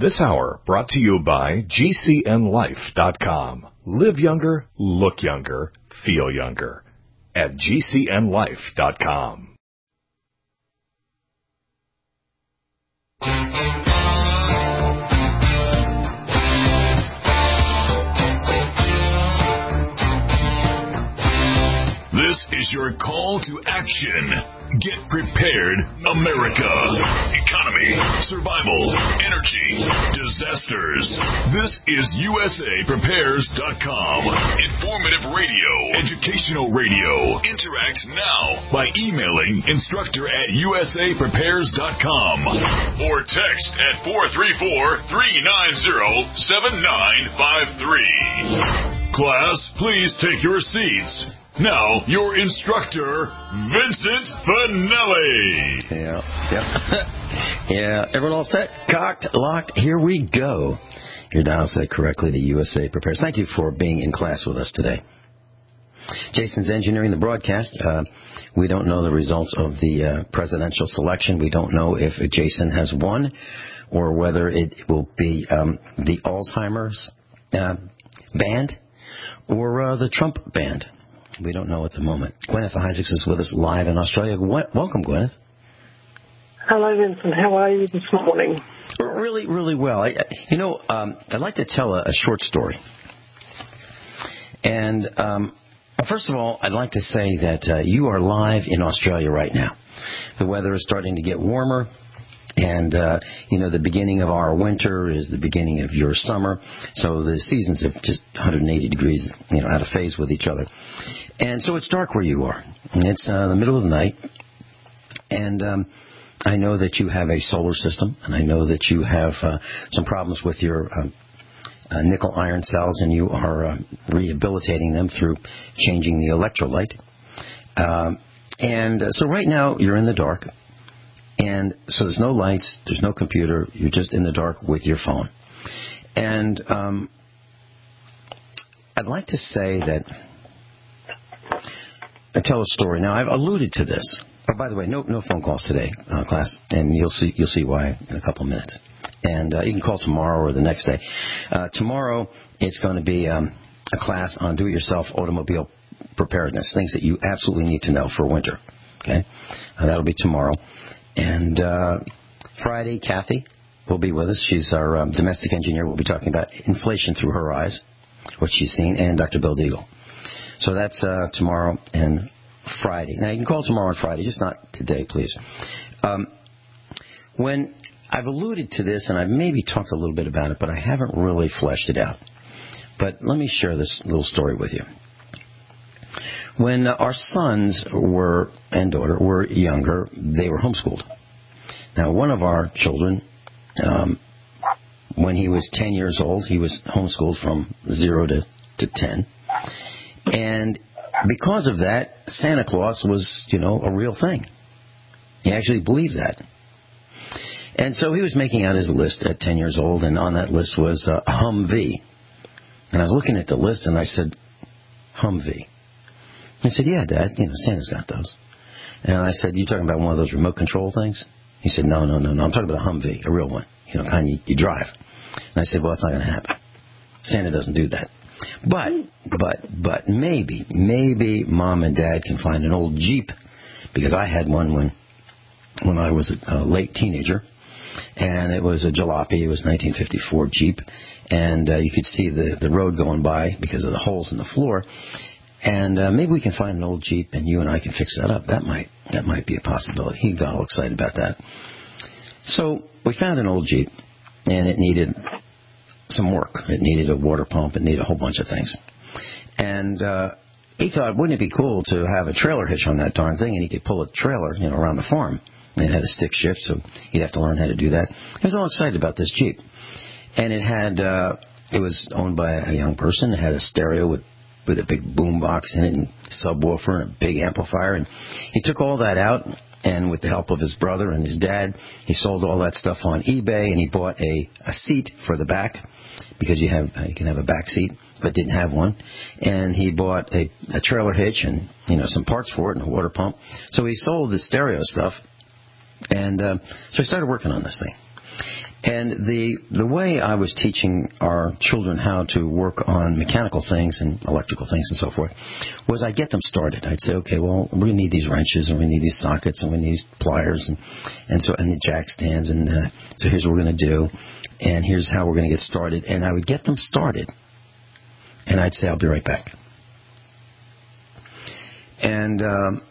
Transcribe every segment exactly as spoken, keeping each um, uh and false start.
This hour brought to you by G C N life dot com. Live younger, look younger, feel younger at G C N life dot com. This is your call to action. Get prepared, America. Economy, survival, energy, disasters. This is U S A Prepares dot com. Informative radio, educational radio. Interact now by emailing instructor at U S A Prepares dot com or text at four three four, three nine zero, seven nine five three. Class, please take your seats. Now, your instructor, Vincent Finelli. Yeah, yeah. yeah, everyone all set? Cocked, locked, here we go. Your dial set correctly to U S A Prepares. Thank you for being in class with us today. Jason's engineering the broadcast. Uh, we don't know the results of the uh, presidential selection. We don't know if Jason has won or whether it will be um, the Alzheimer's uh, band or uh, the Trump band. We don't know at the moment. Gwyneth Isaacs is with us live in Australia. Welcome, Gwyneth. Hello, Vincent. How are you this morning? Really, really well. I, you know, um, I'd like to tell a, a short story. And um, first of all, I'd like to say that uh, you are live in Australia right now. The weather is starting to get warmer. And, uh, you know, the beginning of our winter is the beginning of your summer. So the seasons are just one hundred eighty degrees, you know, out of phase with each other. And so it's dark where you are. It's uh, the middle of the night. And um, I know that you have a solar system. And I know that you have uh, some problems with your uh, uh, nickel iron cells. And you are uh, rehabilitating them through changing the electrolyte. Um, and uh, so right now you're in the dark. And so there's no lights, there's no computer, you're just in the dark with your phone. And um, I'd like to say that I tell a story. Now, I've alluded to this. Oh, by the way, no no phone calls today, uh, class, and you'll see you'll see why in a couple of minutes. And uh, you can call tomorrow or the next day. Uh, tomorrow, it's going to be um, a class on do-it-yourself automobile preparedness, things that you absolutely need to know for winter. Okay, uh, that'll be tomorrow. And uh, Friday, Kathy will be with us. She's our um, domestic engineer. We'll be talking about inflation through her eyes, what she's seen, and Doctor Bill Deagle. So that's uh, tomorrow and Friday. Now, you can call tomorrow and Friday, just not today, please. Um, when I've alluded to this, and I've maybe talked a little bit about it, but I haven't really fleshed it out. But let me share this little story with you. When our sons were and daughter were younger, they were homeschooled. Now, one of our children, um, when he was ten years old, he was homeschooled from zero to, to ten. And because of that, Santa Claus was, you know, a real thing. He actually believed that. And so he was making out his list at ten years old, and on that list was uh, a Humvee. And I was looking at the list, and I said, Humvee. He said, yeah, Dad, you know, Santa's got those. And I said, you talking about one of those remote control things? He said, no, no, no, no, I'm talking about a Humvee, a real one, you know, kind you, you drive. And I said, well, that's not going to happen. Santa doesn't do that. But, but, but maybe, maybe Mom and Dad can find an old Jeep, because I had one when, when I was a, a late teenager. And it was a jalopy. It was a nineteen fifty-four Jeep. And uh, you could see the, the road going by because of the holes in the floor. And uh, maybe we can find an old Jeep, and you and I can fix that up. That might that might be a possibility. He got all excited about that. So we found an old Jeep, and it needed some work. It needed a water pump. It needed a whole bunch of things. And uh, he thought, wouldn't it be cool to have a trailer hitch on that darn thing, and he could pull a trailer, you know, around the farm. And it had a stick shift, so he'd have to learn how to do that. He was all excited about this Jeep. And it had, uh, it was owned by a young person. It had a stereo with with a big boom box in it and subwoofer and a big amplifier. And he took all that out, and with the help of his brother and his dad, he sold all that stuff on eBay, and he bought a, a seat for the back, because you have you can have a back seat, but didn't have one. And he bought a, a trailer hitch and, you know, some parts for it and a water pump. So he sold the stereo stuff, and uh, so he started working on this thing. And the the way I was teaching our children how to work on mechanical things and electrical things and so forth was I'd get them started. I'd say, okay, well, we're going to need these wrenches and we need these sockets and we need these pliers and, and so and the jack stands and uh, so here's what we're going to do and here's how we're going to get started. And I would get them started and I'd say, I'll be right back. And um,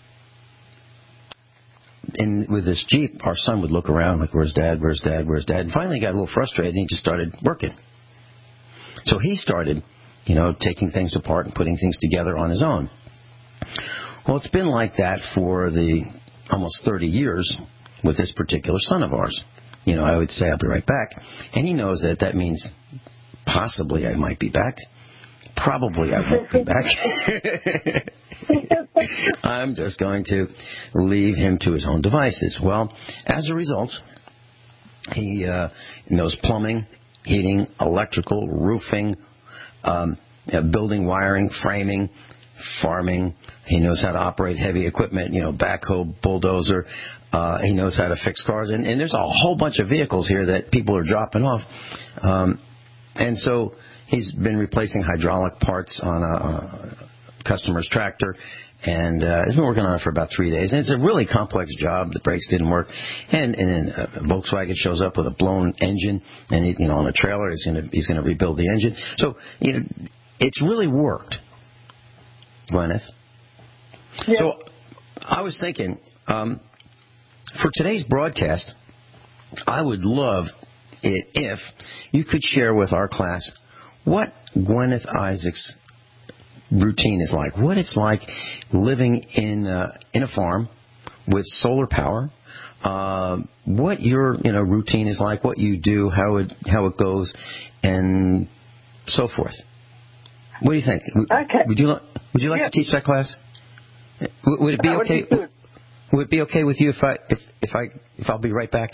and with this Jeep, our son would look around like, where's Dad, where's Dad, where's Dad? And finally he got a little frustrated and he just started working. So he started, you know, taking things apart and putting things together on his own. Well, it's been like that for the almost thirty years with this particular son of ours. You know, I would say, I'll be right back. And he knows that that means possibly I might be back. Probably I won't be back. I'm just going to leave him to his own devices. Well, as a result, he uh, knows plumbing, heating, electrical, roofing, um, uh, building wiring, framing, farming. He knows how to operate heavy equipment, you know, backhoe, bulldozer. Uh, he knows how to fix cars. And, and there's a whole bunch of vehicles here that people are dropping off. Um, and so he's been replacing hydraulic parts on a, a customer's tractor, and uh, he's been working on it for about three days. And it's a really complex job. The brakes didn't work, and and then uh, Volkswagen shows up with a blown engine, and he's, you know, on a trailer. He's going to he's going to rebuild the engine. So you know, it's really worked, Gwyneth. Yeah. So I was thinking um, for today's broadcast, I would love it if you could share with our class what Gwyneth Isaacs' routine is like, what it's like living in uh, in a farm with solar power, uh, what your you know routine is like, what you do, how it how it goes, and so forth. What do you think? Okay. Would you would you like yeah. to teach that class? W- would it be that okay? Would, be would it be okay with you if I if if I if I'll be right back?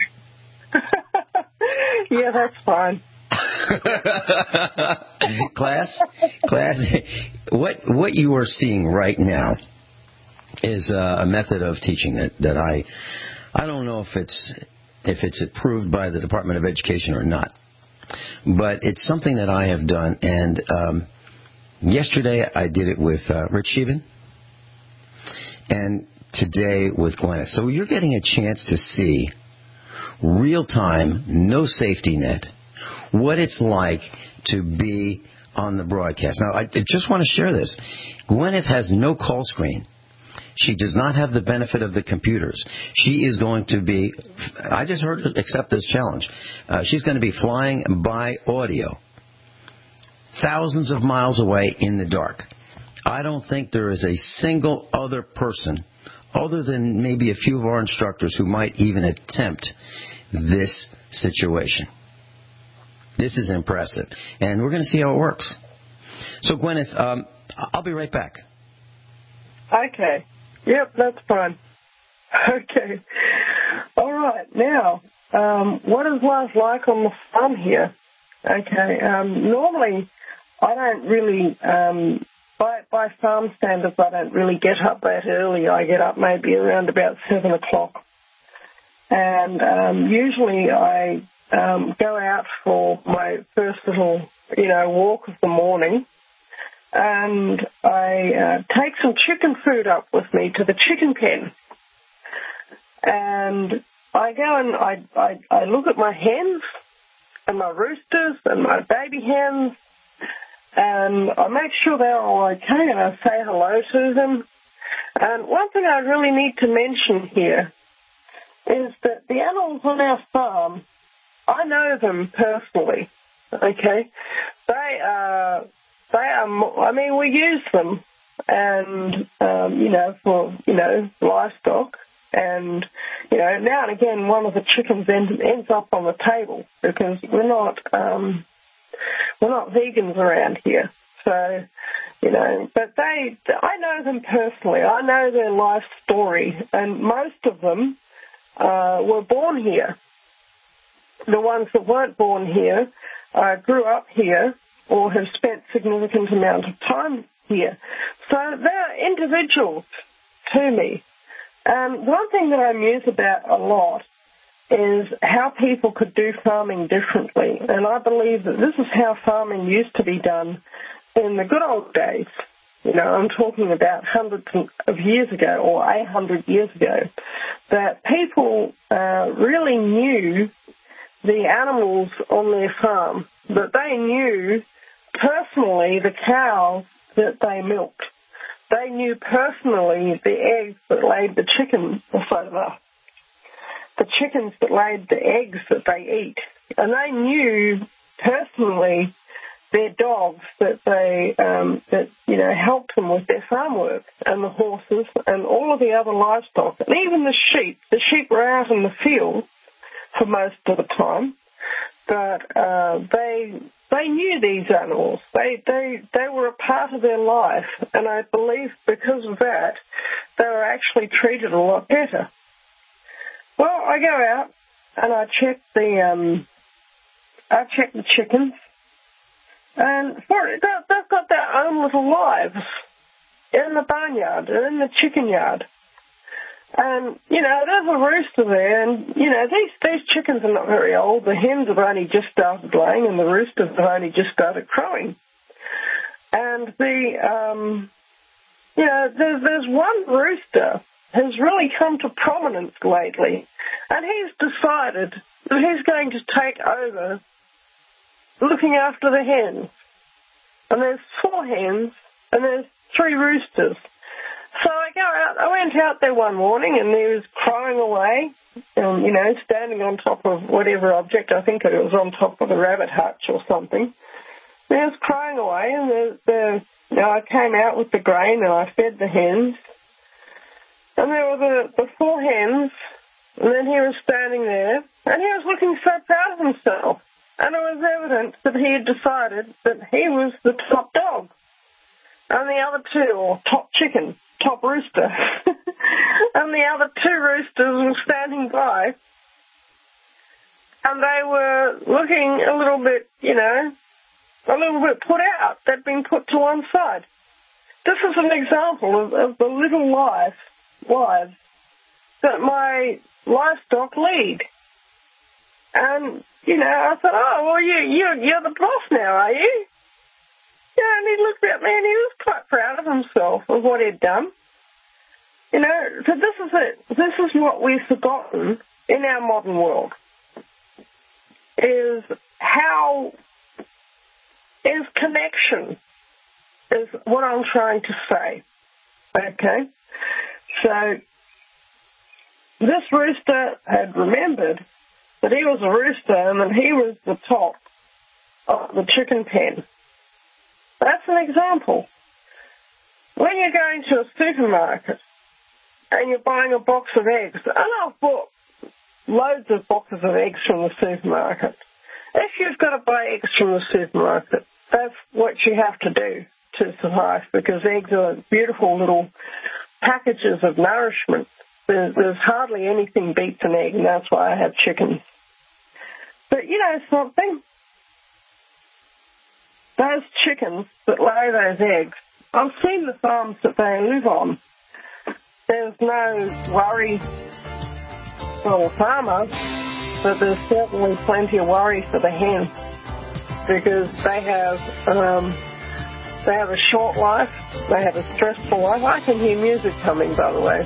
Yeah, that's fine. class, class. What what you are seeing right now is uh, a method of teaching that, that I I don't know if it's if it's approved by the Department of Education or not, but it's something that I have done. And um, yesterday I did it with uh, Rich Sheben, and today with Gwyneth. So you're getting a chance to see real time, no safety net, what it's like to be on the broadcast. Now, I just want to share this. Gwyneth has no call screen. She does not have the benefit of the computers. She is going to be, I just heard her accept this challenge. Uh, she's going to be flying by audio, thousands of miles away in the dark. I don't think there is a single other person, other than maybe a few of our instructors, who might even attempt this situation. This is impressive. And we're going to see how it works. So, Gwyneth, um, I'll be right back. Okay. Yep, that's fine. Okay. All right. Now, um, what is life like on the farm here? Okay. Um, normally, I don't really, um, by, by farm standards, I don't really get up that early. I get up maybe around about seven o'clock. And um, usually I um, go out for my first little, you know, walk of the morning, and I uh, take some chicken food up with me to the chicken pen. And I go and I, I, I look at my hens and my roosters and my baby hens, and I make sure they're all okay, and I say hello to them. And one thing I really need to mention here is that the animals on our farm, I know them personally, okay? They are, they are, I mean, we use them, and, um, you know, for, you know, livestock, and, you know, now and again one of the chickens ends, ends up on the table, because we're not, um, we're not vegans around here, so, you know, but they, I know them personally, I know their life story, and most of them Uh, were born here. The ones that weren't born here uh, grew up here or have spent significant amount of time here. So they're individuals to me. Um, one thing that I muse about a lot is how people could do farming differently. And I believe that this is how farming used to be done in the good old days. You know, I'm talking about hundreds of years ago or a hundred years ago, that people uh, really knew the animals on their farm, that they knew personally the cows that they milked. They knew personally the eggs that laid the chickens, sorry, the, the chickens that laid the eggs that they eat. And they knew personally their dogs that they, um, that, you know, helped them with their farm work, and the horses and all of the other livestock, and even the sheep. The sheep were out in the field for most of the time, but uh, they they knew these animals. They, they, they were a part of their life, and I believe because of that, they were actually treated a lot better. Well, I go out and I check the, um, I check the chickens. And for it, they've got their own little lives in the barnyard and in the chicken yard. And, you know, there's a rooster there, and, you know, these, these chickens are not very old. The hens have only just started laying, and the roosters have only just started crowing. And the, um, you know, there's, there's one rooster who's really come to prominence lately, and he's decided that he's going to take over looking after the hens. And there's four hens, and there's three roosters. So I go out, I went out there one morning, and he was crying away, and, you know, standing on top of whatever object. I think it was on top of the rabbit hutch or something. And he was crying away, and the, the, you know, I came out with the grain, and I fed the hens. And there were the, the four hens, and then he was standing there, and he was looking so proud of himself. And it was evident that he had decided that he was the top dog. And the other two, or top chicken, top rooster, and the other two roosters were standing by. And they were looking a little bit, you know, a little bit put out. They'd been put to one side. This is an example of, of the little life, lives that my livestock lead. And, you know, I thought, oh, well, you, you, you're the boss now, are you? Yeah, and he looked at me and he was quite proud of himself, of what he'd done. You know, so this is it. This is what we've forgotten in our modern world, is how, is connection, is what I'm trying to say. Okay? So, this rooster had remembered that he was a rooster and that he was the top of the chicken pen. That's an example. When you're going to a supermarket and you're buying a box of eggs, and I've bought loads of boxes of eggs from the supermarket. If you've got to buy eggs from the supermarket, that's what you have to do to survive, because eggs are beautiful little packages of nourishment. There's, there's hardly anything beats an egg, and that's why I have chickens. But you know something? Those chickens that lay those eggs, I've seen the farms that they live on. There's no worry for the farmer, but there's certainly plenty of worry for the hen, because they have um, they have a short life, they have a stressful life. I can hear music coming, by the way.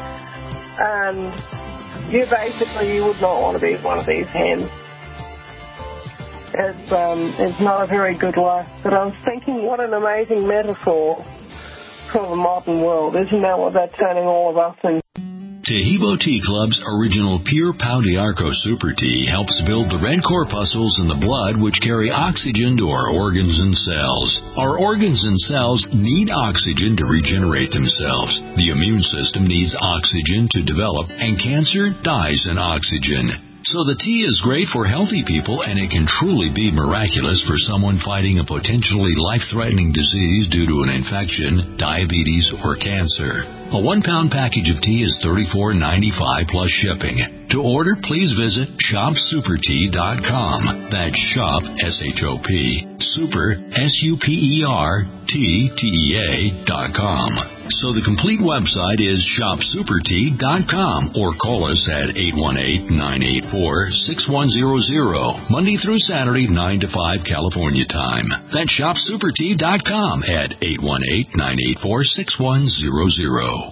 And you basically, you would not want to be one of these hens. It's, um, it's not a very good life. But I was thinking, what an amazing metaphor for the modern world. Isn't that what they're turning all of us into? Taheebo Tea Club's original Pure Pau d'Arco Super Tea helps build the red corpuscles in the blood which carry oxygen to our organs and cells. Our organs and cells need oxygen to regenerate themselves. The immune system needs oxygen to develop, and cancer dies in oxygen. So the tea is great for healthy people, and it can truly be miraculous for someone fighting a potentially life-threatening disease due to an infection, diabetes, or cancer. A one-pound package of tea is thirty-four ninety-five plus shipping. To order, please visit shop super tea dot com. That's shop, S H O P, super, S U P E R, T, T E A, dot com. So the complete website is shop super tea dot com or call us at eight one eight, nine eight four, six one zero zero, Monday through Saturday, nine to five California time. That's shop super tea dot com at eight one eight, nine eight four, six one zero zero.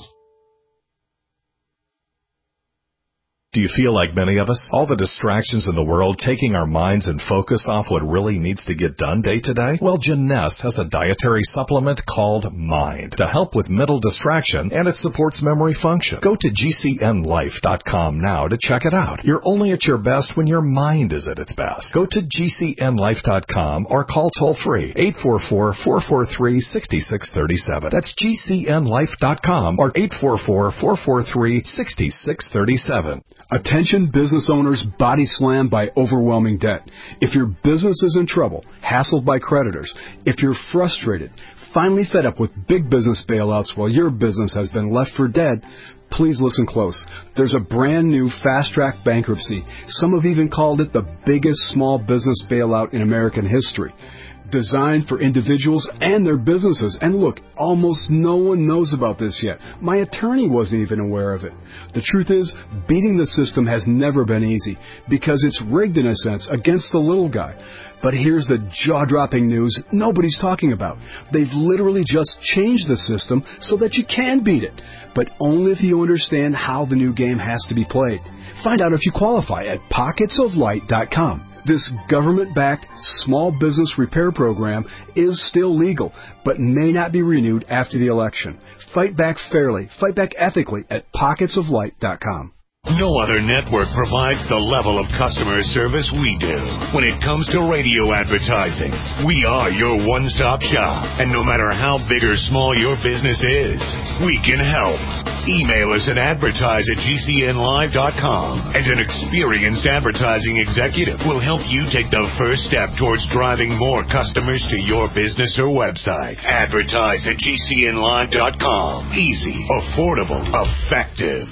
Do you feel like many of us? All the distractions in the world taking our minds and focus off what really needs to get done day to day? Well, Jeunesse has a dietary supplement called Mind to help with mental distraction, and it supports memory function. Go to G C N life dot com now to check it out. You're only at your best when your mind is at its best. Go to G C N life dot com or call toll-free eight four four, four four three, six six three seven. That's G C N life dot com or eight four four, four four three, six six three seven. Attention business owners body slammed by overwhelming debt. If your business is in trouble, hassled by creditors, if you're frustrated, finally fed up with big business bailouts while your business has been left for dead, please listen close. There's a brand new fast-track bankruptcy. Some have even called it the biggest small business bailout in American history. Designed for individuals and their businesses. And look, almost no one knows about this yet. My attorney wasn't even aware of it. The truth is, beating the system has never been easy because it's rigged in a sense against the little guy. But here's the jaw-dropping news nobody's talking about. They've literally just changed the system so that you can beat it, but only if you understand how the new game has to be played. Find out if you qualify at pockets of light dot com. This government-backed small business repair program is still legal, but may not be renewed after the election. Fight back fairly, fight back ethically at pockets of light dot com. No other network provides the level of customer service we do. When it comes to radio advertising, we are your one-stop shop. And no matter how big or small your business is, we can help. Email us at advertise at G C N live dot com, and an experienced advertising executive will help you take the first step towards driving more customers to your business or website. Advertise at G C N live dot com. Easy, affordable, effective.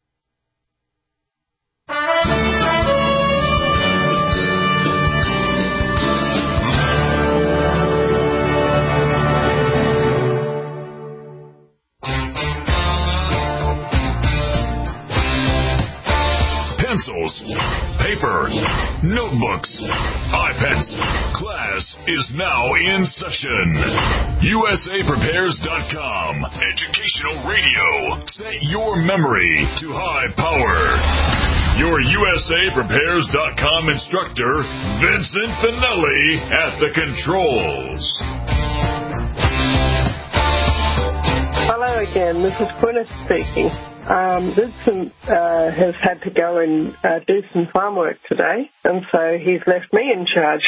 Pencils, paper, notebooks, iPads. Class is now in session. U S A Prepares dot com. Educational radio. Set your memory to high power. Your U S A Prepares dot com instructor, Vincent Finelli, at the controls. Hello again, this is Gwyneth speaking. Um, Vincent uh, has had to go and uh, do some farm work today, and so he's left me in charge.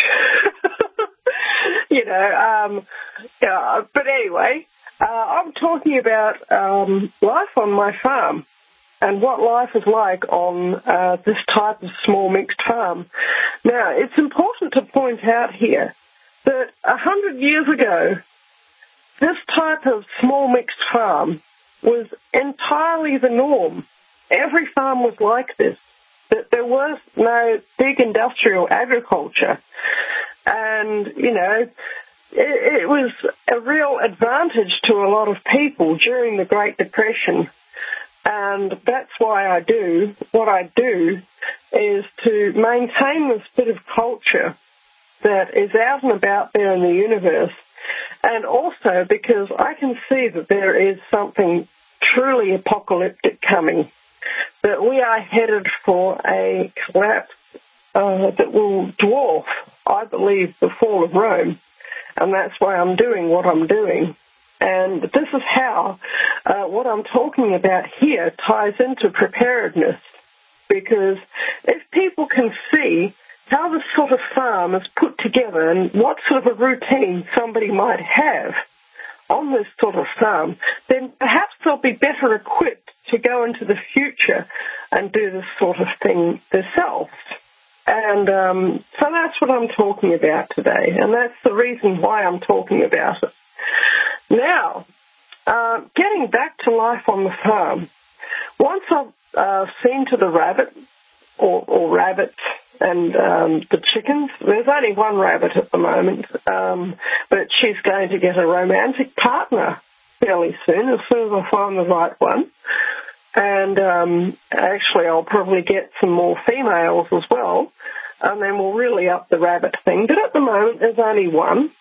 you know, um, yeah, but anyway, uh, I'm talking about um, life on my farm and what life is like on uh, this type of small mixed farm. Now, it's important to point out here that a hundred years ago, this type of small mixed farm was entirely the norm. Every farm was like this. That there was no big industrial agriculture. And, you know, it, it was a real advantage to a lot of people during the Great Depression. And that's why I do. What I do is to maintain this bit of culture that is out and about there in the universe. And also because I can see that there is something truly apocalyptic coming, that we are headed for a collapse uh, that will dwarf, I believe, the fall of Rome. And that's why I'm doing what I'm doing. And this is how uh, what I'm talking about here ties into preparedness. Because if people can see how this sort of farm is put together and what sort of a routine somebody might have on this sort of farm, then perhaps they'll be better equipped to go into the future and do this sort of thing themselves. And um, so that's what I'm talking about today, and that's the reason why I'm talking about it. Now, Uh, getting back to life on the farm. Once I've uh, seen to the rabbit, or, or rabbits, and um, the chickens, there's only one rabbit at the moment, um, but she's going to get a romantic partner fairly soon, as soon as I find the right one. And um, actually, I'll probably get some more females as well, and then we'll really up the rabbit thing. But at the moment, there's only one.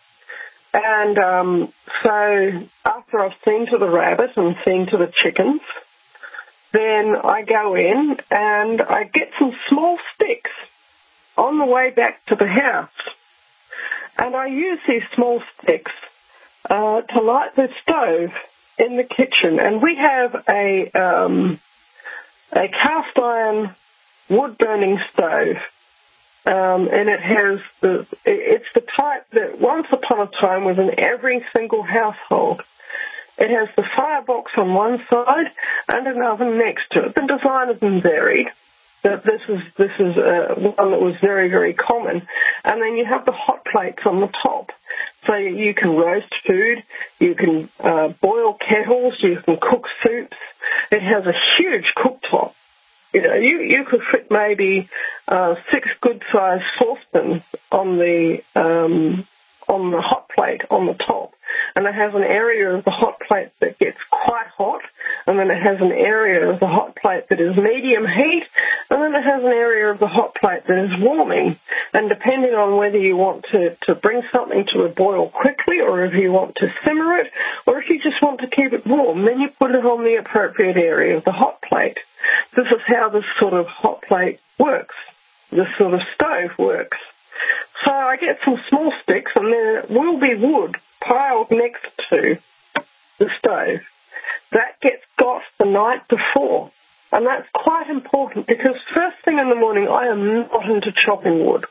And um, so after I've seen to the rabbit and seen to the chickens, then I go in and I get some small sticks on the way back to the house. And I use these small sticks uh, to light the stove in the kitchen. And we have a, um, a cast iron wood-burning stove. Um, and it has the, it's the type that once upon a time was in every single household. It has the firebox on one side and an oven next to it. The design has been varied, but this is this is uh, one that was very, very common. And then you have the hot plates on the top. So you can roast food, you can uh, boil kettles, you can cook soups. It has a huge cooktop. You know, you, you could fit maybe uh, six good-sized saucepans on the um, on the hot plate on the top. And it has an area of the hot plate that gets quite hot, and then it has an area of the hot plate that is medium heat, and then it has an area of the hot plate that is warming. And depending on whether you want to, to bring something to a boil quickly, or if you want to simmer it, or if you just want to keep it warm, then you put it on the appropriate area of the hot plate. This is how this sort of hot plate works, this sort of stove works. So I get some small sticks, and there will be wood piled next to the stove. That gets got the night before. And that's quite important because first thing in the morning, I am not into chopping wood.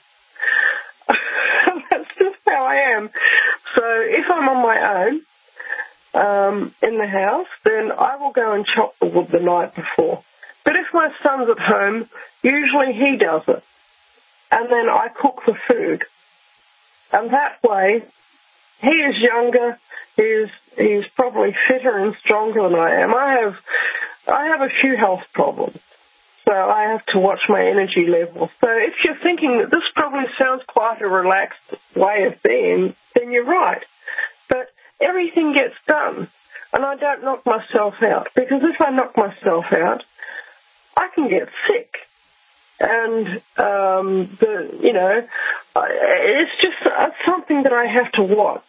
That's just how I am. So if I'm on my own um, in the house, then I will go and chop the wood the night before. But if my son's at home, usually he does it. And then I cook the food. And that way, he is younger, he's, he's probably fitter and stronger than I am. I have, I have a few health problems, so I have to watch my energy levels. So if you're thinking that this probably sounds quite a relaxed way of being, then you're right. But everything gets done, and I don't knock myself out, because if I knock myself out, I can get sick. And, um, the, you know, it's just it's something that I have to watch.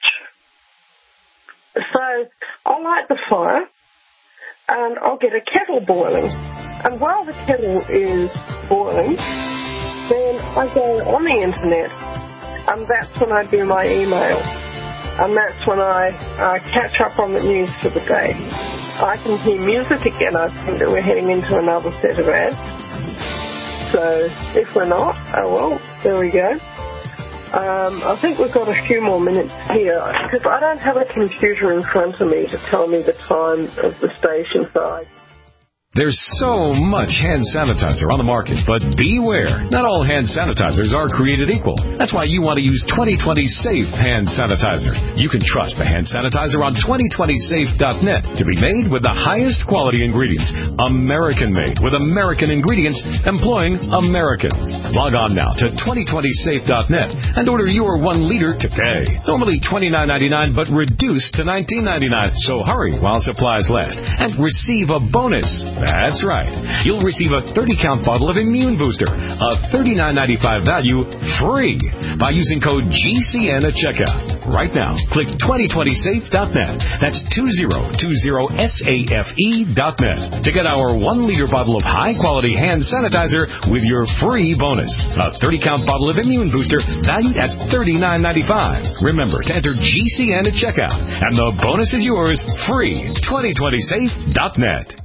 So I'll light the fire and I'll get a kettle boiling. And while the kettle is boiling, then I go on the internet, and that's when I do my email. And that's when I uh, catch up on the news for the day. I can hear music again. I think that we're heading into another set of ads. So if we're not, oh well, there we go. Um, I think we've got a few more minutes here because I don't have a computer in front of me to tell me the time of the station side. There's so much hand sanitizer on the market, but beware. Not all hand sanitizers are created equal. That's why you want to use twenty twenty Safe Hand Sanitizer. You can trust the hand sanitizer on twenty twenty safe dot net to be made with the highest quality ingredients. American-made with American ingredients employing Americans. Log on now to twenty twenty safe dot net and order your one liter today. Normally twenty-nine ninety-nine, but reduced to nineteen ninety-nine. So hurry while supplies last and receive a bonus. That's right. You'll receive a thirty count bottle of Immune Booster, a thirty-nine ninety-five value, free by using code G C N at checkout. Right now, click twenty twenty safe dot net. That's twenty twenty safe dot net to get our one liter bottle of high-quality hand sanitizer with your free bonus. A thirty count bottle of Immune Booster valued at thirty-nine ninety-five. Remember to enter G C N at checkout, and the bonus is yours free. twenty twenty safe dot net.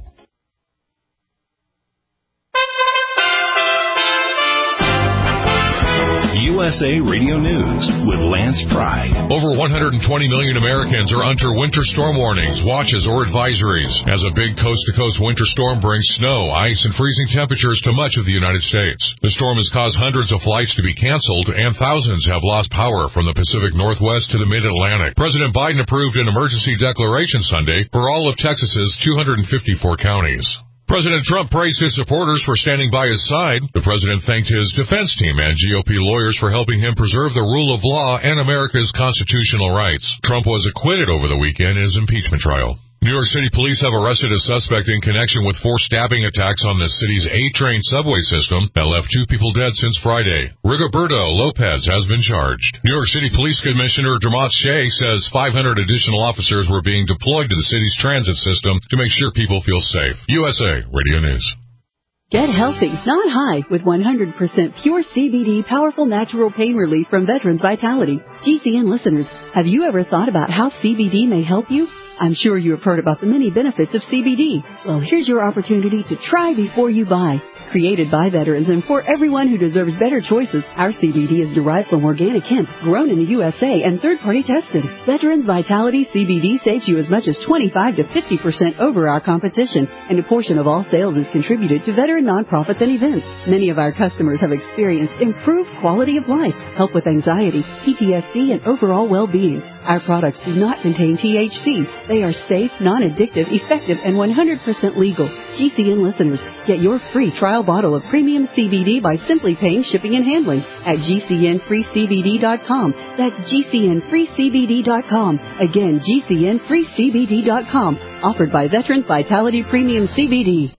U S A Radio News with Lance Pry. Over one hundred twenty million Americans are under winter storm warnings, watches, or advisories as a big coast-to-coast winter storm brings snow, ice, and freezing temperatures to much of the United States. The storm has caused hundreds of flights to be canceled, and thousands have lost power from the Pacific Northwest to the Mid-Atlantic. President Biden approved an emergency declaration Sunday for all of Texas's two hundred fifty-four counties. President Trump praised his supporters for standing by his side. The president thanked his defense team and G O P lawyers for helping him preserve the rule of law and America's constitutional rights. Trump was acquitted over the weekend in his impeachment trial. New York City police have arrested a suspect in connection with four stabbing attacks on the city's A-train subway system that left two people dead since Friday. Rigoberto Lopez has been charged. New York City Police Commissioner Dermot Shea says five hundred additional officers were being deployed to the city's transit system to make sure people feel safe. U S A Radio News. Get healthy, not high, with one hundred percent pure C B D powerful natural pain relief from Veterans Vitality. G C N listeners, have you ever thought about how C B D may help you? I'm sure you have heard about the many benefits of C B D. Well, here's your opportunity to try before you buy. Created by veterans and for everyone who deserves better choices, our C B D is derived from organic hemp, grown in the U S A and third-party tested. Veterans Vitality C B D saves you as much as twenty-five to fifty percent over our competition, and a portion of all sales is contributed to veteran nonprofits and events. Many of our customers have experienced improved quality of life, help with anxiety, P T S D, and overall well-being. Our products do not contain T H C. They are safe, non-addictive, effective, and one hundred percent legal. G C N listeners, get your free trial bottle of premium C B D by simply paying shipping and handling at G C N free C B D dot com. That's G C N free C B D dot com. Again, G C N free C B D dot com. Offered by Veterans Vitality Premium C B D.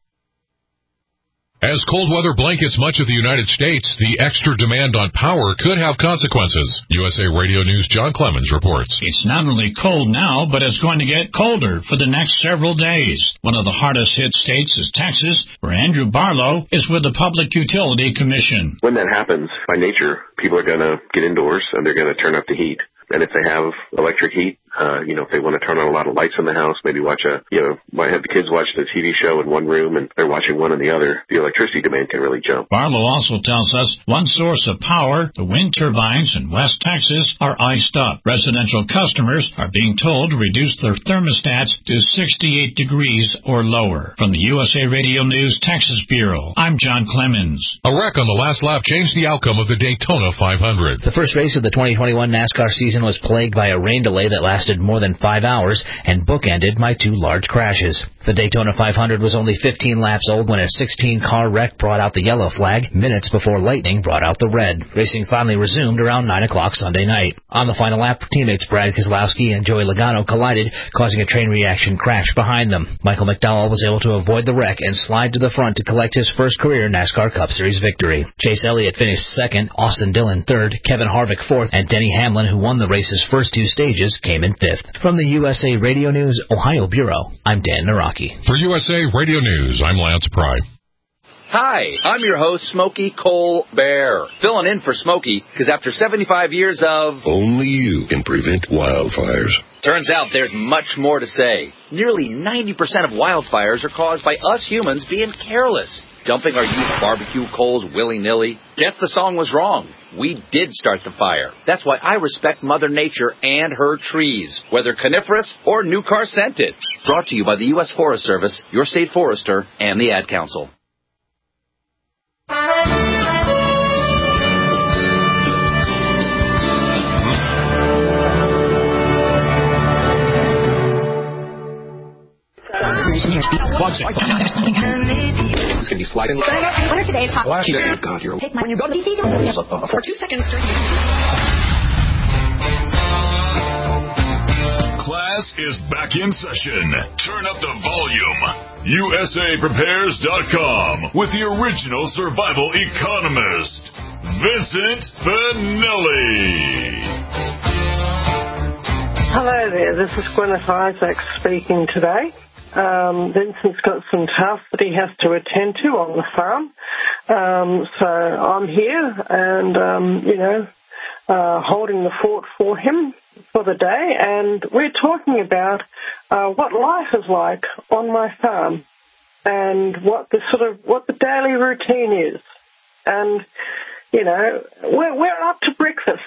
As cold weather blankets much of the United States, the extra demand on power could have consequences. U S A Radio News' John Clemens reports. It's not only cold now, but it's going to get colder for the next several days. One of the hardest hit states is Texas, where Andrew Barlow is with the Public Utility Commission. When that happens, by nature, people are going to get indoors and they're going to turn up the heat. And if they have electric heat, uh, you know, if they want to turn on a lot of lights in the house, maybe watch a, you know, might have the kids watch the T V show in one room and they're watching one in the other, the electricity demand can really jump. Barlow also tells us one source of power, the wind turbines in West Texas, are iced up. Residential customers are being told to reduce their thermostats to sixty-eight degrees or lower. From the U S A Radio News Texas Bureau, I'm John Clemens. A wreck on the last lap changed the outcome of the Daytona five hundred. The first race of the twenty twenty-one NASCAR season was plagued by a rain delay that lasted more than five hours and bookended by two large crashes. The Daytona five hundred was only fifteen laps old when a sixteen-car wreck brought out the yellow flag, minutes before lightning brought out the red. Racing finally resumed around nine o'clock Sunday night. On the final lap, teammates Brad Keselowski and Joey Logano collided, causing a train reaction crash behind them. Michael McDowell was able to avoid the wreck and slide to the front to collect his first career NASCAR Cup Series victory. Chase Elliott finished second, Austin Dillon third, Kevin Harvick fourth, and Denny Hamlin, who won the race's first two stages, came in fifth. From the U S A Radio News Ohio Bureau, I'm Dan Naraki. For U S A Radio News, I'm Lance Pry. Hi, I'm your host, Smokey Cole Bear, filling in for Smokey, because after seventy-five years of... Only you can prevent wildfires. Turns out there's much more to say. Nearly ninety percent of wildfires are caused by us humans being careless, dumping our used barbecue coals willy-nilly. Guess the song was wrong. We did start the fire. That's why I respect Mother Nature and her trees, whether coniferous or new car scented. Brought to you by the U S Forest Service, your state forester, and the Ad Council. It's going to be sliding. What are today's hot? Oh, God, you're... Take my... When you go to the for two seconds. Class is back in session. Turn up the volume. U S A Prepares dot com with the original survival economist, Vincent Finelli. Hello there, this is Gwyneth Isaacs speaking today. Um, Vincent's got some tasks that he has to attend to on the farm. Um, so I'm here and, um, you know, uh, holding the fort for him for the day. And we're talking about uh, what life is like on my farm and what the sort of, what the daily routine is. And, you know, we're, we're up to breakfast.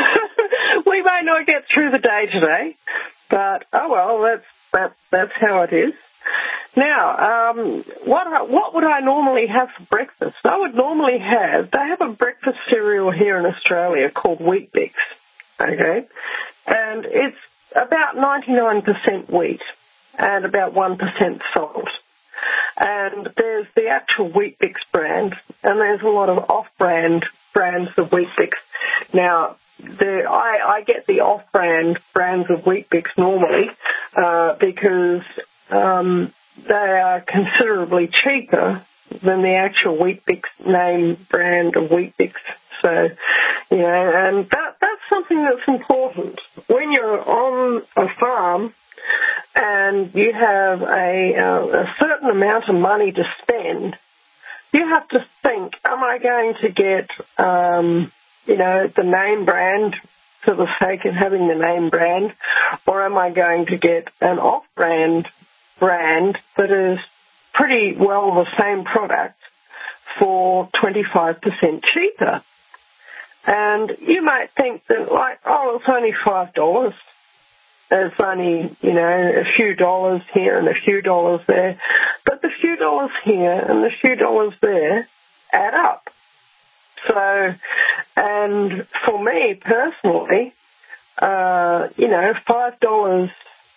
We may not get through the day today, but, oh, well, that's, that, that's how it is. Now, um, what what would I normally have for breakfast? I would normally have, they have a breakfast cereal here in Australia called Weet-Bix, okay? And it's about ninety-nine percent wheat and about one percent salt. And there's the actual Weet-Bix brand, and there's a lot of off-brand brands of Weet-Bix. Now, the, I, I get the off-brand brands of Weet-Bix normally uh, because um, they are considerably cheaper than the actual Weet-Bix name brand of Weet-Bix. So, you know, and that that's something that's important. When you're on a farm and you have a, uh, a certain amount of money to spend, you have to think, am I going to get, um, you know, the name brand for the sake of having the name brand, or am I going to get an off-brand brand that is pretty well the same product for twenty-five percent cheaper? And you might think that, like, oh, it's only five dollars. It's only, you know, a few dollars here and a few dollars there. But the few dollars here and the few dollars there add up. So, and for me personally, uh, you know, five dollars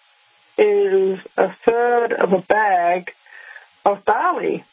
is a third of a bag of barley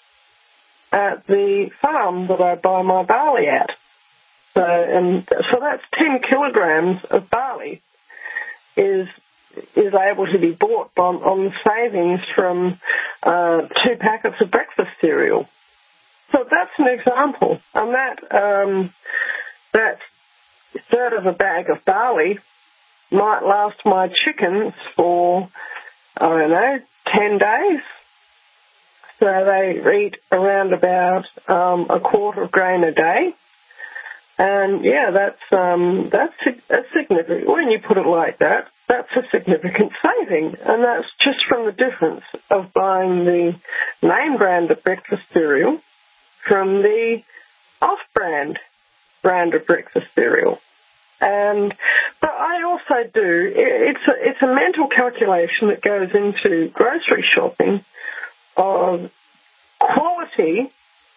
at the farm that I buy my barley at. So, and so that's ten kilograms of barley is is able to be bought on, on savings from uh, two packets of breakfast cereal. So that's an example. And that um, that third of a bag of barley might last my chickens for, I don't know, ten days. So they eat around about um, a quarter of grain a day. And yeah, that's um, that's a significant. When you put it like that, that's a significant saving, and that's just from the difference of buying the name brand of breakfast cereal from the off-brand brand of breakfast cereal. And but I also do. It's a, it's a mental calculation that goes into grocery shopping of quality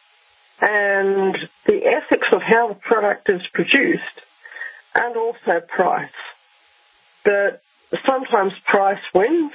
and the ethics of how the product is produced, and also price. But sometimes price wins.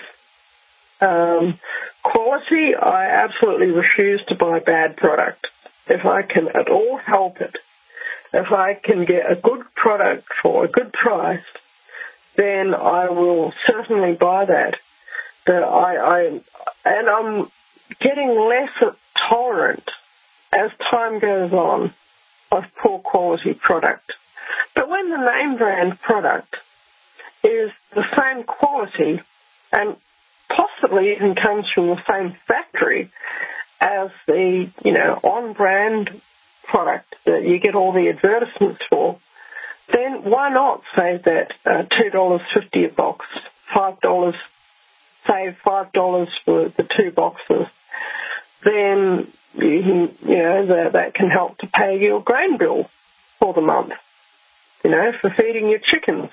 Um, quality, I absolutely refuse to buy bad product. If I can at all help it, if I can get a good product for a good price, then I will certainly buy that. But I, I and I'm getting less tolerant as time goes on of poor quality product. But when the name brand product is the same quality and possibly even comes from the same factory as the, you know, on-brand product that you get all the advertisements for, then why not save that uh, two dollars fifty a box, five dollars, save five dollars for the two boxes? Then, you, can, you know, that, that can help to pay your grain bill for the month, you know, for feeding your chickens.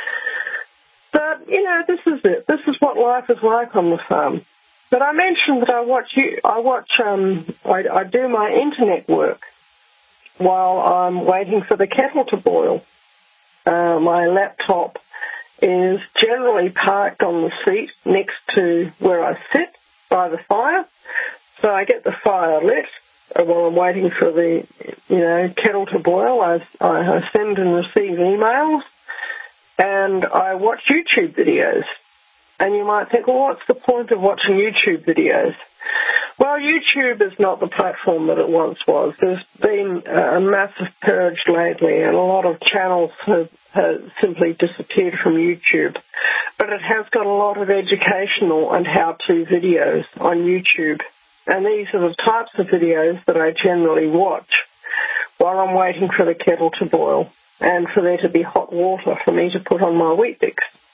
But, you know, this is it. This is what life is like on the farm. But I mentioned that I watch you, I watch, um, I, I do my internet work while I'm waiting for the kettle to boil. Uh, my laptop is generally parked on the seat next to where I sit by the fire. So I get the fire lit while I'm waiting for the, you know, kettle to boil. I, I send and receive emails, and I watch YouTube videos. And you might think, well, what's the point of watching YouTube videos? Well, YouTube is not the platform that it once was. There's been a massive purge lately, and a lot of channels have, have simply disappeared from YouTube. But it has got a lot of educational and how-to videos on YouTube. And these are the types of videos that I generally watch while I'm waiting for the kettle to boil and for there to be hot water for me to put on my Weet-Bix.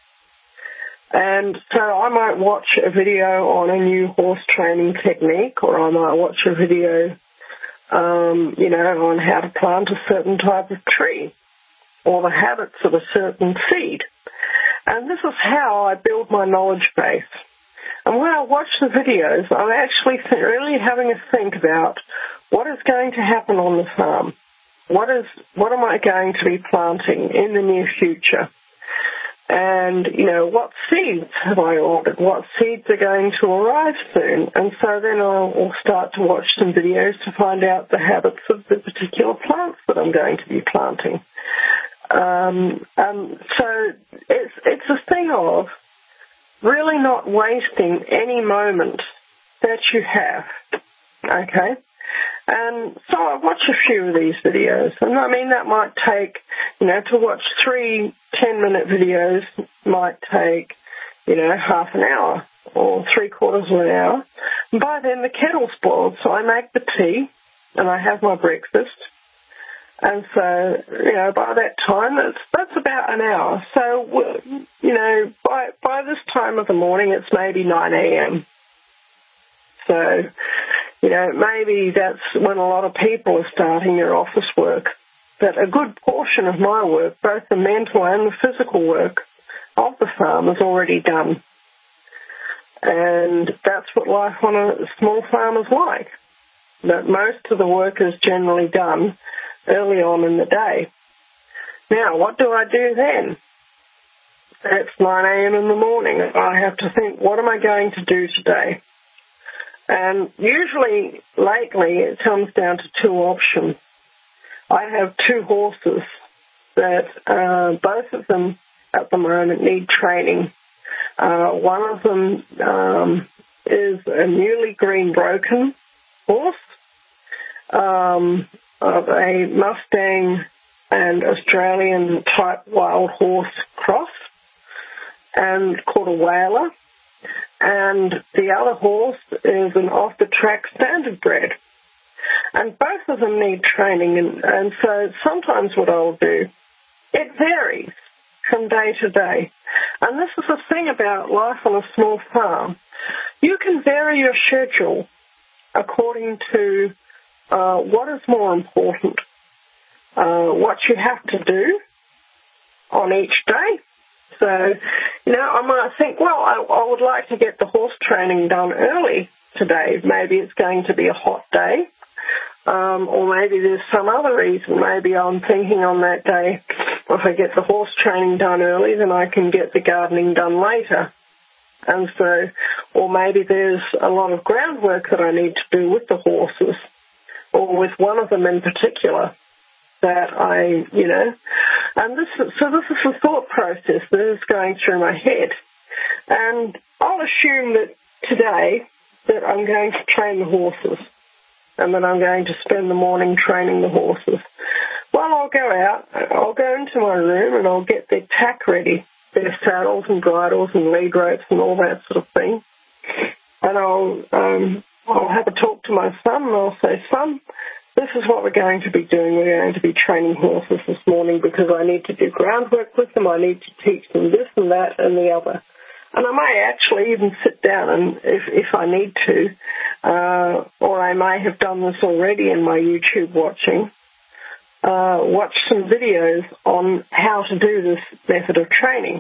And so I might watch a video on a new horse training technique, or I might watch a video um, you know, on how to plant a certain type of tree or the habits of a certain seed. And this is how I build my knowledge base. And when I watch the videos, I'm actually really having a think about what is going to happen on the farm. What is, what am I going to be planting in the near future? And, you know, what seeds have I ordered? What seeds are going to arrive soon? And so then I'll start to watch some videos to find out the habits of the particular plants that I'm going to be planting. Um, um, so it's, it's a thing of really not wasting any moment that you have, okay? And so I watch a few of these videos, and I mean that might take, you know, to watch three ten-minute videos might take, you know, half an hour or three quarters of an hour. And by then the kettle's boiled, so I make the tea and I have my breakfast. And so, you know, by that time, that's, that's about an hour. So, you know, by by this time of the morning, it's maybe nine a.m. So, you know, maybe that's when a lot of people are starting their office work. But a good portion of my work, both the mental and the physical work of the farm, is already done. And that's what life on a small farm is like. That most of the work is generally done early on in the day. Now, what do I do then? It's nine a.m. in the morning. I have to think, what am I going to do today? And usually, lately, it comes down to two options. I have two horses that uh, both of them at the moment need training. Uh, one of them um, is a newly green broken horse, um, of a Mustang and Australian type wild horse cross, and called a Whaler. And the other horse is an off-the-track standard bred. And both of them need training, and, and so sometimes what I'll do, it varies from day to day. And this is the thing about life on a small farm. You can vary your schedule according to uh, what is more important, uh, what you have to do on each day. So, you know, I might think, well, I, I would like to get the horse training done early today. Maybe it's going to be a hot day, um, or maybe there's some other reason. Maybe I'm thinking on that day, if I get the horse training done early, then I can get the gardening done later. And so, or maybe there's a lot of groundwork that I need to do with the horses, or with one of them in particular, that I, you know, and this is, so this is the thought process that is going through my head. And I'll assume that today that I'm going to train the horses, and that I'm going to spend the morning training the horses. Well, I'll go out, I'll go into my room and I'll get their tack ready, their saddles and bridles and lead ropes and all that sort of thing. And I'll, um, I'll have a talk to my son and I'll say, son, this is what we're going to be doing. We're going to be training horses this morning because I need to do groundwork with them. I need to teach them this and that and the other. And I may actually even sit down and, if, if I need to, uh, or I may have done this already in my YouTube watching, uh, watch some videos on how to do this method of training.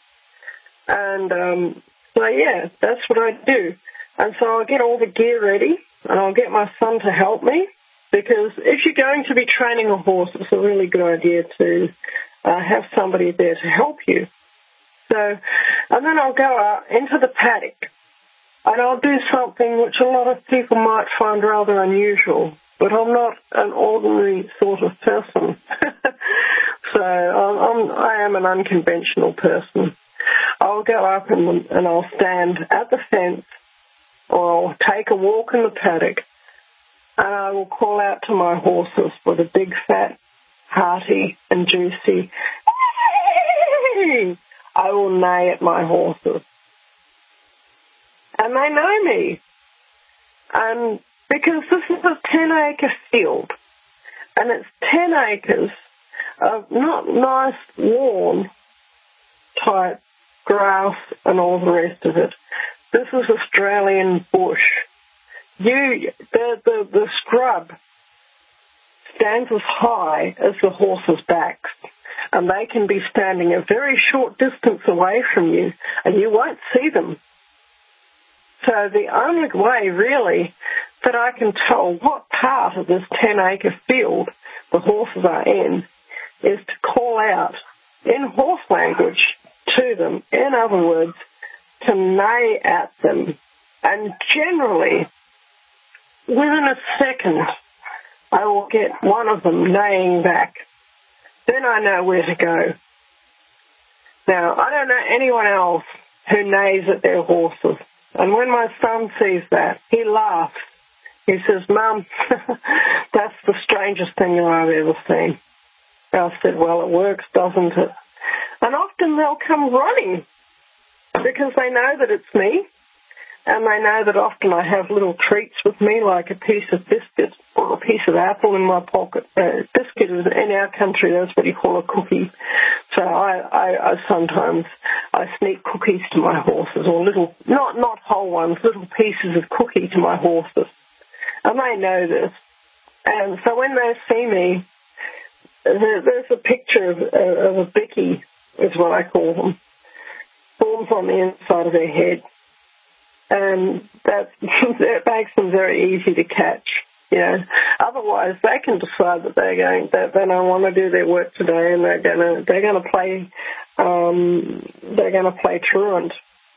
And um, so, yeah, that's what I do. And so I'll get all the gear ready and I'll get my son to help me. Because if you're going to be training a horse, it's a really good idea to uh, have somebody there to help you. So, and then I'll go out into the paddock, and I'll do something which a lot of people might find rather unusual, but I'm not an ordinary sort of person. So I'm, I'm, I am an unconventional person. I'll go up and, and I'll stand at the fence, or I'll take a walk in the paddock, and I will call out to my horses with a big, fat, hearty, and juicy, hey! I will neigh at my horses. And they know me. And because this is a ten-acre field, and it's ten acres of not nice lawn type grass and all the rest of it. This is Australian bush. You, the, the, the scrub stands as high as the horses' backs, and they can be standing a very short distance away from you, and you won't see them. So the only way, really, that I can tell what part of this ten-acre field the horses are in is to call out in horse language to them, in other words, to neigh at them. And generally, within a second, I will get one of them neighing back. Then I know where to go. Now, I don't know anyone else who neighs at their horses. And when my son sees that, he laughs. He says, "Mum, that's the strangest thing I've ever seen." I said, "Well, it works, doesn't it?" And often they'll come running because they know that it's me, and they know that often I have little treats with me, like a piece of biscuit or a piece of apple in my pocket. Uh, biscuit is, in our country, that's what you call a cookie. So I, I, I sometimes I sneak cookies to my horses, or little, not not whole ones, little pieces of cookie to my horses. And they know this. And so when they see me, there, there's a picture of, uh, of a bicky, is what I call them, forms on the inside of their head. And that, that makes them very easy to catch. You know, otherwise they can decide that they're going, that they don't want to do their work today, and they're gonna they're gonna play um, they're gonna play truant.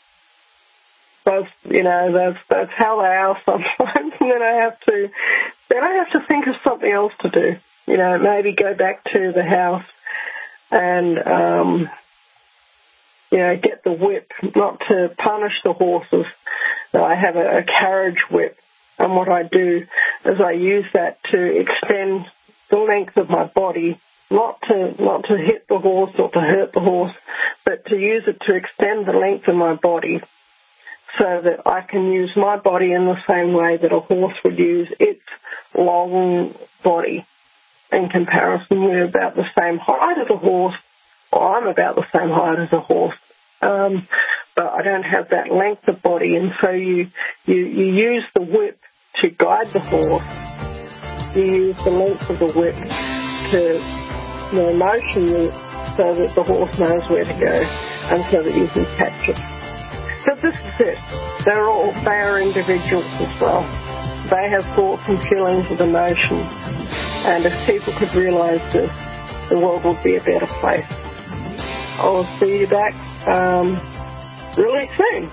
That's you know that's that's how they are sometimes. And then I have to then I have to think of something else to do. You know, maybe go back to the house and um, you know get the whip, not to punish the horses. I have a, a carriage whip. And what I do is I use that to extend the length of my body, not to not to hit the horse or to hurt the horse, but to use it to extend the length of my body so that I can use my body in the same way that a horse would use its long body. In comparison, we're about the same height as a horse, or I'm about the same height as a horse. Um, but I don't have that length of body, and so you, you, you use the whip to guide the horse. You use the length of the whip to you know, motion it so that the horse knows where to go and so that you can catch it. But this is it. They're all, they are individuals as well. They have thoughts and feelings and emotions. And if people could realise this, the world would be a better place. I'll see you back um, really soon.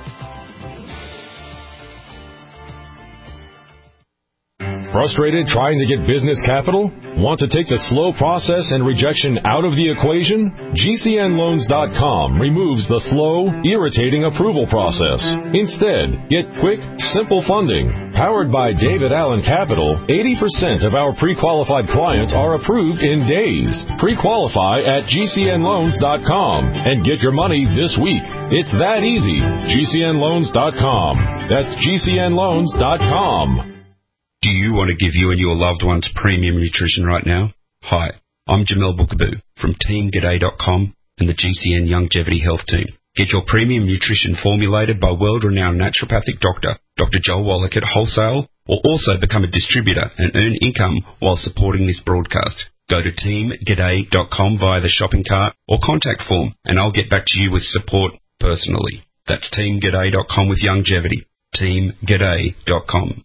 Frustrated trying to get business capital? Want to take the slow process and rejection out of the equation? G C N loans dot com removes the slow, irritating approval process. Instead, get quick, simple funding. Powered by David Allen Capital, eighty percent of our pre-qualified clients are approved in days. Pre-qualify at G C N loans dot com and get your money this week. It's that easy. G C N loans dot com. That's G C N loans dot com. Do you want to give you and your loved ones premium nutrition right now? Hi, I'm Jamel Bookaboo from Team G'day dot com and the G C N Longevity Health Team. Get your premium nutrition formulated by world-renowned naturopathic doctor, Doctor Joel Wallach at wholesale, or also become a distributor and earn income while supporting this broadcast. Go to Team G'day dot com via the shopping cart or contact form, and I'll get back to you with support personally. That's Team G'day dot com with longevity. Team G'day dot com.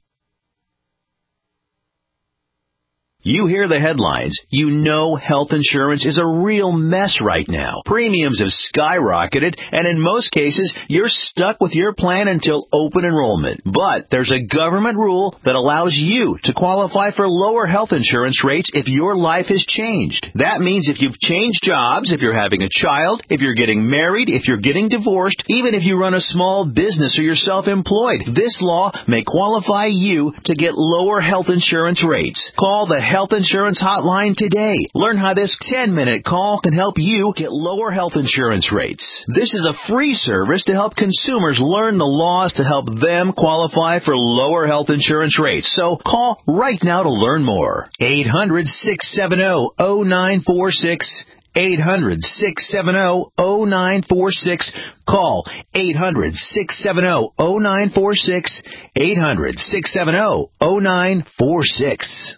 You hear the headlines. You know health insurance is a real mess right now. Premiums have skyrocketed, and in most cases, you're stuck with your plan until open enrollment. But there's a government rule that allows you to qualify for lower health insurance rates if your life has changed. That means if you've changed jobs, if you're having a child, if you're getting married, if you're getting divorced, even if you run a small business or you're self-employed, this law may qualify you to get lower health insurance rates. Call the Health Insurance Hotline today. Learn how this ten-minute call can help you get lower health insurance rates. This is a free service to help consumers learn the laws to help them qualify for lower health insurance rates. So call right now to learn more. eight hundred, six seven zero, zero nine four six. eight hundred, six seven zero, zero nine four six. Call eight hundred, six seven zero, zero nine four six. eight hundred, six seven zero, zero nine four six.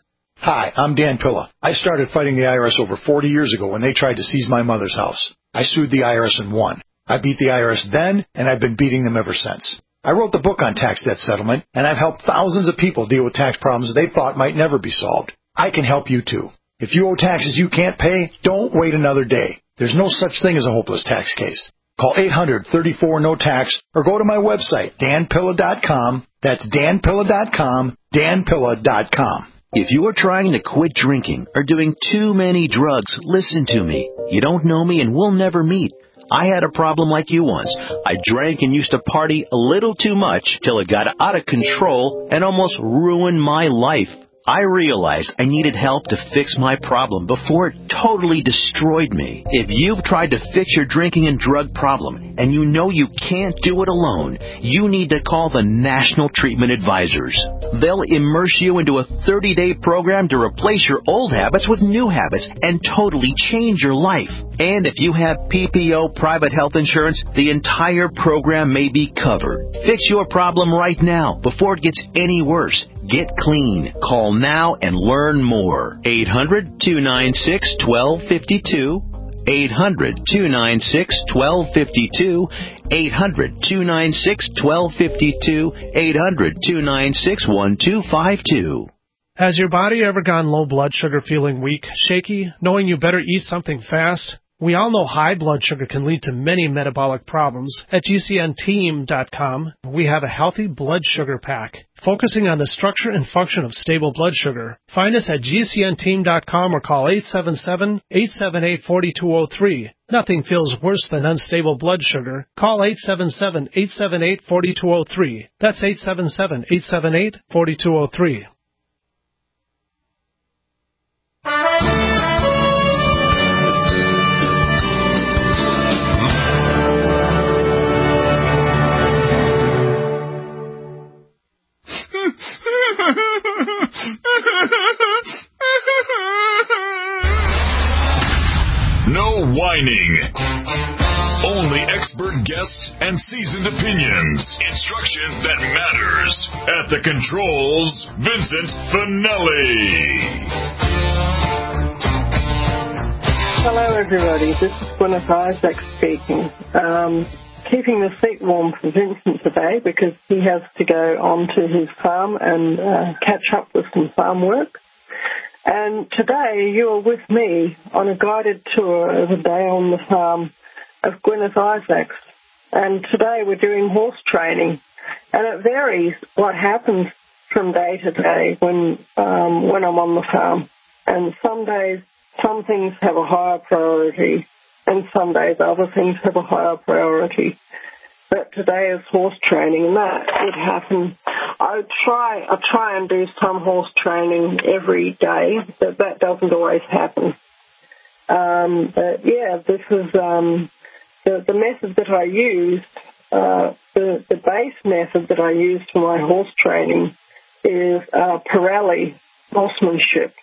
Hi, I'm Dan Pilla. I started fighting the I R S over forty years ago when they tried to seize my mother's house. I sued the I R S and won. I beat the I R S then, and I've been beating them ever since. I wrote the book on tax debt settlement, and I've helped thousands of people deal with tax problems they thought might never be solved. I can help you too. If you owe taxes you can't pay, don't wait another day. There's no such thing as a hopeless tax case. Call eight hundred, thirty-four, no tax or go to my website, dan pilla dot com. That's dan pilla dot com, dan pilla dot com. If you are trying to quit drinking or doing too many drugs, listen to me. You don't know me and we'll never meet. I had a problem like you once. I drank and used to party a little too much till it got out of control and almost ruined my life. I realized I needed help to fix my problem before it totally destroyed me. If you've tried to fix your drinking and drug problem and you know you can't do it alone, you need to call the National Treatment Advisors. They'll immerse you into a thirty-day program to replace your old habits with new habits and totally change your life. And if you have P P O private health insurance, the entire program may be covered. Fix your problem right now before it gets any worse. Get clean. Call now and learn more. eight hundred, two nine six, one two five two. eight hundred, two nine six, one two five two. eight hundred, two nine six, one two five two. eight hundred, two nine six, one two five two. Has your body ever gone low blood sugar, feeling weak, shaky, knowing you better eat something fast? We all know high blood sugar can lead to many metabolic problems. At G C N team dot com, we have a healthy blood sugar pack, focusing on the structure and function of stable blood sugar. Find us at G C N team dot com or call eight seven seven, eight seven eight, four two zero three. Nothing feels worse than unstable blood sugar. Call eight seven seven, eight seven eight, four two zero three. That's eight seven seven, eight seven eight, four two zero three. No whining. Only expert guests and seasoned opinions. Instruction that matters. At the controls, Vincent Finelli. Hello, everybody. This is Gwyneth Isaac speaking. Um, keeping the seat warm for Vincent today because he has to go on to his farm and uh, catch up with some farm work. And today you are with me on a guided tour of a day on the farm of Gwyneth Isaacs. And today we're doing horse training. And it varies what happens from day to day when um, when I'm on the farm. And some days, some things have a higher priority, and some days other things have a higher priority. But today is horse training, and that would happen. I try, I try and do some horse training every day, but that doesn't always happen. Um, but yeah, this is um, the, the method that I used. Uh, the, the base method that I used for my horse training is uh, Pirelli horsemanship.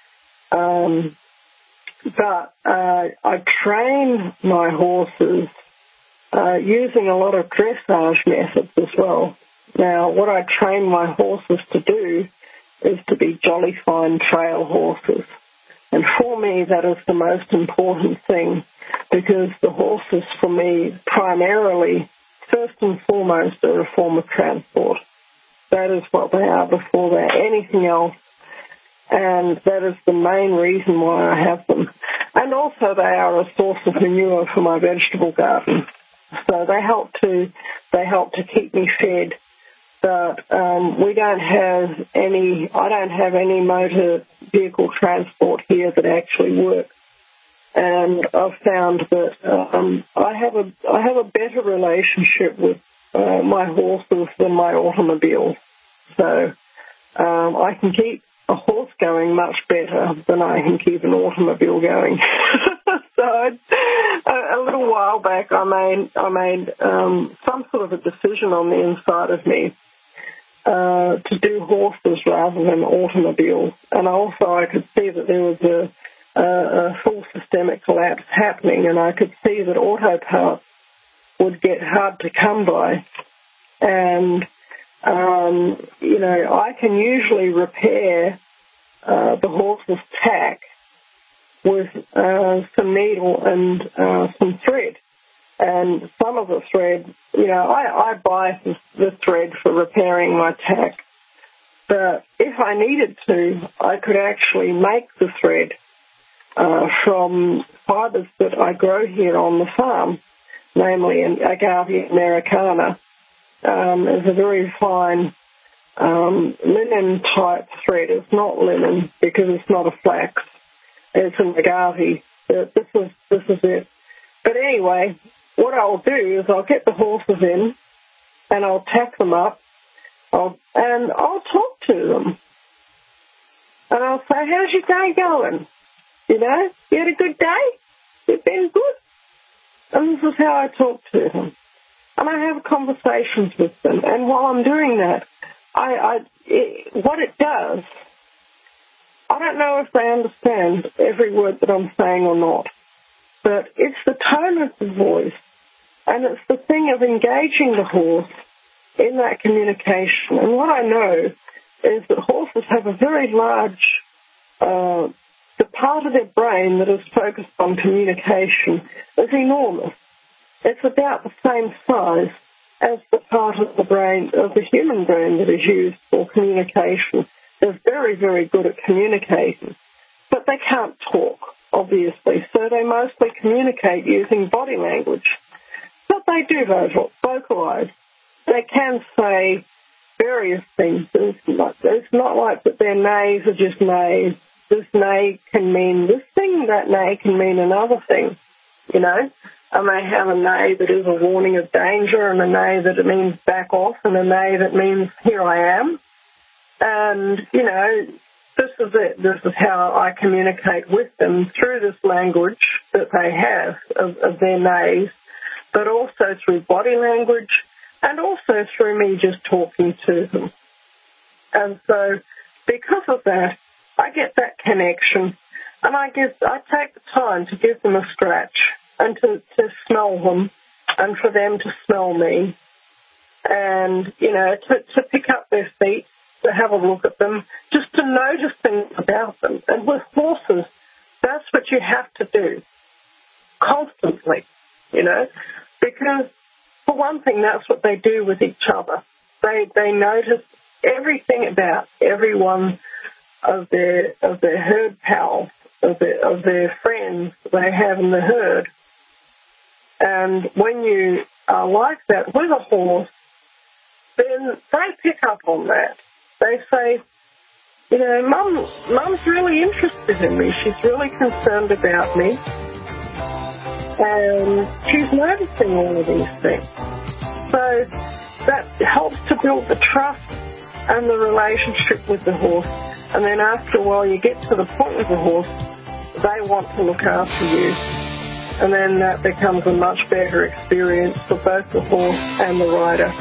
Um, but uh, I train my horses uh, using a lot of dressage methods as well. Now, what I train my horses to do is to be jolly fine trail horses. And for me, that is the most important thing, because the horses, for me, primarily, first and foremost, are a form of transport. That is what they are before they're anything else. And that is the main reason why I have them. And also they are a source of manure for my vegetable garden. So they help to, they help to keep me fed. But um, we don't have any, I don't have any motor vehicle transport here that actually works. And I've found that um, I have a, I have a better relationship with uh, my horses than my automobiles. So um, I can keep a horse going much better than I can keep an automobile going. So a, a little while back, I made I made um, some sort of a decision on the inside of me uh, to do horses rather than automobiles, and also I could see that there was a, a, a full systemic collapse happening, and I could see that auto parts would get hard to come by, and Um, you know, I can usually repair uh, the horse's tack with uh, some needle and uh, some thread. And some of the thread, you know, I, I buy the thread for repairing my tack. But if I needed to, I could actually make the thread uh, from fibres that I grow here on the farm, namely an Agave americana. Um, it's a very fine um, linen-type thread. It's not linen because it's not a flax. It's an agave. This is, this is it. But anyway, what I'll do is I'll get the horses in and I'll tack them up I'll, and I'll talk to them. And I'll say, how's your day going? You know, you had a good day? You've been good? And this is how I talk to them. And I have conversations with them. And while I'm doing that, I, I it, what it does, I don't know if they understand every word that I'm saying or not, but it's the tone of the voice, and it's the thing of engaging the horse in that communication. And what I know is that horses have a very large, uh, the part of their brain that is focused on communication is enormous. It's about the same size as the part of the brain, of the human brain that is used for communication. They're very, very good at communicating, but they can't talk, obviously, so they mostly communicate using body language. But they do vocalize. They can say various things. It's not, it's not like that their nays are just nays. This neigh can mean this thing, that neigh can mean another thing, you know. And they have a neigh that is a warning of danger, and a neigh that it means back off, and a neigh that means here I am. And, you know, this is it. This is how I communicate with them through this language that they have of, of their neighs, but also through body language and also through me just talking to them. And so because of that, I get that connection, and I give, I take the time to give them a scratch and to, to smell them and for them to smell me and, you know, to, to pick up their feet, to have a look at them, just to notice things about them. And with horses, that's what you have to do constantly, you know, because for one thing, that's what they do with each other. They they notice everything about every one of their of their herd pals, of their of their friends they have in the herd. And when you are like that with a horse, then they pick up on that. They say, you know, Mum, Mum's really interested in me. She's really concerned about me. And she's noticing all of these things. So that helps to build the trust and the relationship with the horse. And then after a while you get to the point with the horse, they want to look after you. And then that becomes a much better experience for both the horse and the rider.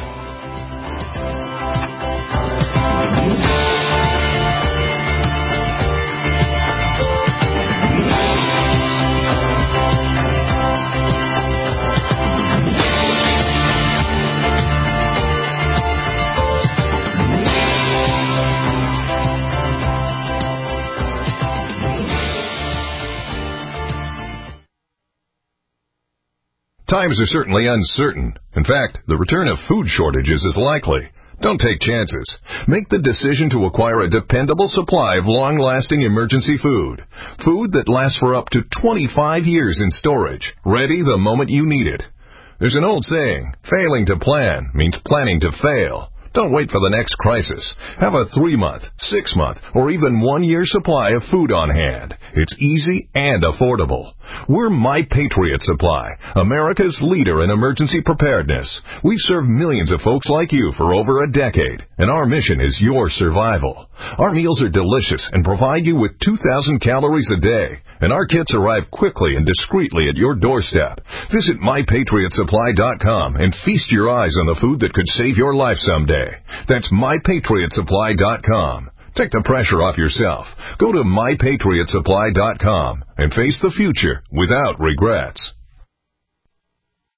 Times are certainly uncertain. In fact, the return of food shortages is likely. Don't take chances. Make the decision to acquire a dependable supply of long-lasting emergency food. Food that lasts for up to twenty-five years in storage, ready the moment you need it. There's an old saying, failing to plan means planning to fail. Don't wait for the next crisis. Have a three-month, six-month, or even one-year supply of food on hand. It's easy and affordable. We're My Patriot Supply, America's leader in emergency preparedness. We've served millions of folks like you for over a decade, and our mission is your survival. Our meals are delicious and provide you with two thousand calories a day, and our kits arrive quickly and discreetly at your doorstep. Visit my patriot supply dot com and feast your eyes on the food that could save your life someday. That's my patriot supply dot com. Take the pressure off yourself. Go to my patriot supply dot com and face the future without regrets.